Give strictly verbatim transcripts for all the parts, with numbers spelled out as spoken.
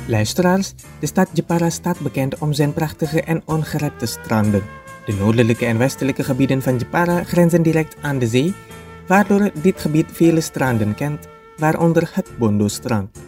Luisteraars, de stad Jepara staat bekend om zijn prachtige en ongerepte stranden. De noordelijke en westelijke gebieden van Jepara grenzen direct aan de zee, waardoor dit gebied vele stranden kent, waaronder het Bondo-strand.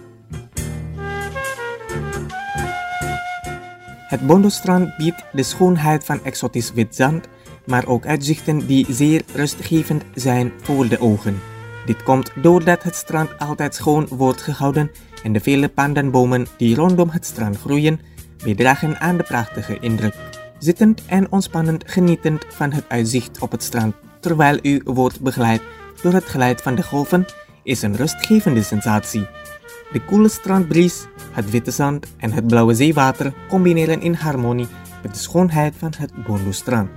Het Bondo-strand biedt de schoonheid van exotisch wit zand, maar ook uitzichten die zeer rustgevend zijn voor de ogen. Dit komt doordat het strand altijd schoon wordt gehouden en de vele pandanbomen die rondom het strand groeien, bijdragen aan de prachtige indruk. Zittend en ontspannend genietend van het uitzicht op het strand, terwijl u wordt begeleid door het geluid van de golven, is een rustgevende sensatie. De koele strandbries, het witte zand en het blauwe zeewater combineren in harmonie met de schoonheid van het Bondo-strand.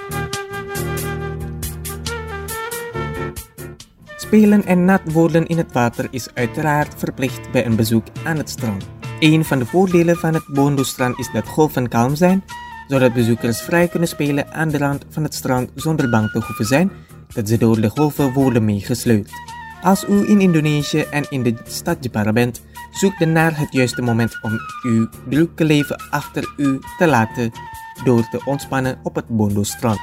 Spelen en nat worden in het water is uiteraard verplicht bij een bezoek aan het strand. Een van de voordelen van het Bondo-strand is dat golven kalm zijn, zodat bezoekers vrij kunnen spelen aan de rand van het strand zonder bang te hoeven zijn dat ze door de golven worden meegesleurd. Als u in Indonesië en in de stad Jepara bent, zoek dan naar het juiste moment om uw drukke leven achter u te laten door te ontspannen op het Bondo-strand.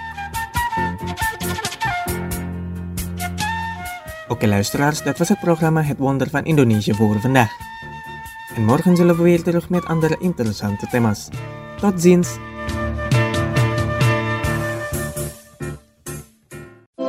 Oké luisteraars, dat was het programma Het Wonder van Indonesië voor vandaag. En morgen zullen we weer terug met andere interessante thema's. Tot ziens!